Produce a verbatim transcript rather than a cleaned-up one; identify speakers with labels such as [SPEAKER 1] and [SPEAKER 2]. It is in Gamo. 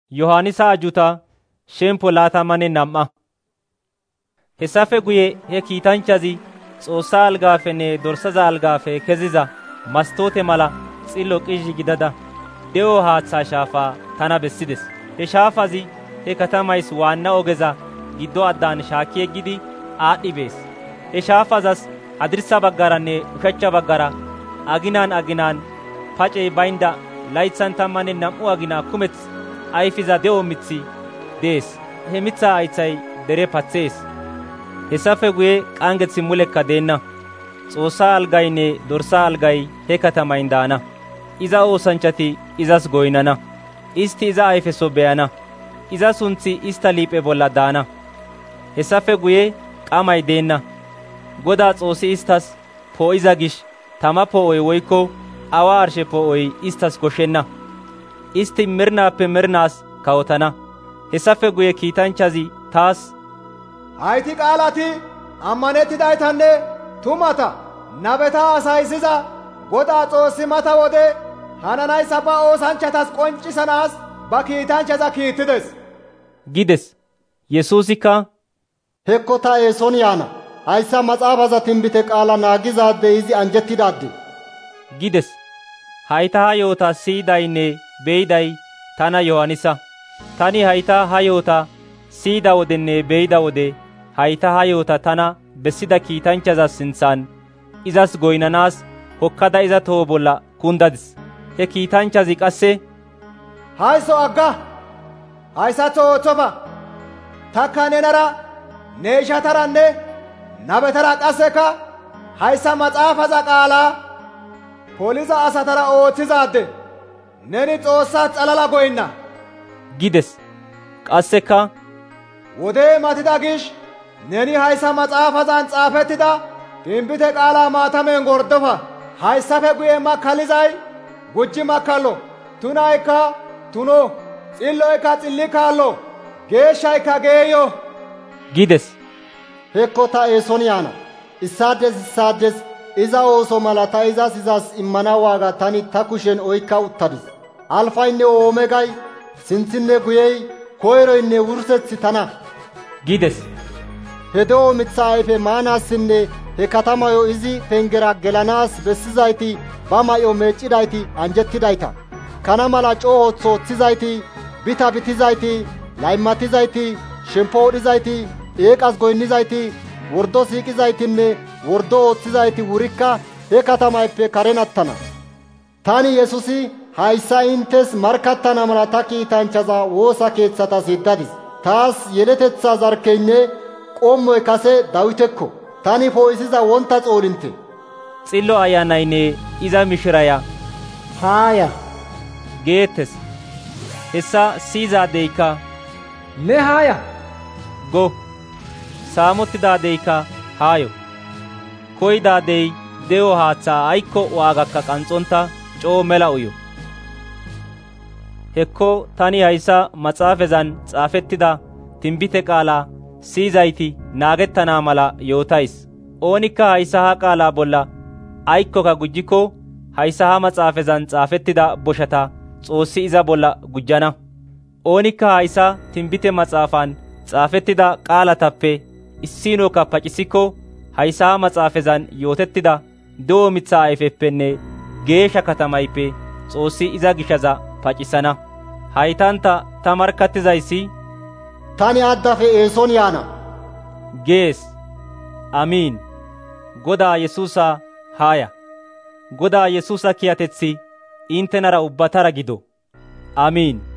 [SPEAKER 1] Yohaanisa ajuta shemppo laatamanne nam'a. Hessafe guye he kiitanchazi Xoossaa algaafenne dorsaza algaafe keziza mastoote mala xillo qizhzhi gidada de'o haaththaa shaafaa tana bessides. He shaafazi he katamays waanna ogeza giddo addaan shaakki yeggidi aadhdhi bees. He shaafazas hadirssa baggaranne ushachcha baggara aginaan aginaan pacey baynda laythan tammanne nam'u agina kumeth ayfiza de'o mithi dees. He mithaa haythay dere paththees. Hessafe guye qanggeththi mulekka deenna. Xoossaa algaynne dorsaa algay he katamayn daana. Iza oosanchchati izas goynana. Isti iza ayfeso beyana. Iza sunththi ista liiphe bolla daana. Hessafe guye qamay deenna. Godaa Xoossi istas poo'iza gish tama poo'oy woykko awa arshe poo'oy istas koshenna. Isti mernaappe mernaas kawotana. Hessafe guye kiitanchazi taas,
[SPEAKER 2] hayti qaalati ammanettidaytanne tumata nabeta hasayisiza Godaa Xoossi mata wode hananayssa ba oosanchatas qonccisanaas ba kiitanchaza kiittides
[SPEAKER 1] gides. Yesuusikka,
[SPEAKER 3] hekko ta eeson yaana. Hayssa maxaafaza tinbite qaala naagizaade izi anjettidaade
[SPEAKER 1] gides. Hayta ha yoota siyidaynne beyiday tana Yohaanisa. Tani hayta ha yoota siyida wodenne beyida wode hayta ha yoota tana bessida kiitanchaza sinthan izas goynanaas hokkada iza toho bolla kundadis. He kiitanchazi qasse,
[SPEAKER 2] hayso agga, hayssatho ooththofa. Takka nenara ne ishataranne nabetara qasseka hayssa maxaafaza qaalaa poliza asatara ooththizaade neni Xoossaa xalala goynna
[SPEAKER 1] gides. Qasseka,
[SPEAKER 2] wodey matida gish neni hayssa maxaafazan xaafettida tinbite qaalaa maatamen gordofa. Hayssafe guye makkalizay gujji makkallo, tunaykka tuno, xilloykka xilli kaallo, geeshshaykka geeyo
[SPEAKER 1] gides.
[SPEAKER 3] hekko ta eeson yaana. Issaades issaades iza ooso mala ta izas izas immana waaga tani ta kushen oykka uttadis. Alfaynne Oomegay, sinthinne guyey, koyroynne wurseththi tana
[SPEAKER 1] gides.
[SPEAKER 3] He de'o miththa ayfe maanaassinne he katamayo izi pengera gelanaas bessizayti ba may'o meeccidayti anjettidayta. Kana mala coo ooththo ooththizayti, bita bitizayti, laymatizayti, shemppo wodhizayti, eeqas goynnizayti, wordo siiqizaytinne wordo ooththizayti wurikka he katamayppe karen attana. Tani Yesuusi hayssa inttes markkattana mala ta kiitanchaza woosa keeththatas yeddadis. Taas yeletetha zarkkeynne qommoy kase Dawitekko. Tani poo'isiza wonta xoolintte.
[SPEAKER 1] Xillo ayanaynne iza mishiraya
[SPEAKER 4] haaya
[SPEAKER 1] geettes. Hessa siyizaadeykka
[SPEAKER 4] ne haaya
[SPEAKER 1] go. Saamottidaadeyka haayo. Koyidaadey de'o haaththaa aykko waagakka qanxxonta coo mela uyo. Hekko tani hayssa maxaafezan xaafettida tinbite qaalaa siyizayti naagettana mala yootays. Oonikka hayssa ha qaalaa bolla aykkoka gujjikko hayssa ha maxaafezan xaafettida boshata Xoossi iza bolla gujjana. Oonikka hayssa tinbite maxaafan xaafettida qaalatappe issiinokka pacisikko hayssa ha maxaafezan yootettida de'o mithaa ayfeppenne geeshsha katamayppe Xoossi iza gishaza pacisana. Haytanta ta markkattizayssi,
[SPEAKER 3] tani addafe eeson yaana
[SPEAKER 1] gees. Amiin. Godaa Yesuusa haaya. Godaa Yesuusa kiyateththi intenara ubbatara gido. Amiin.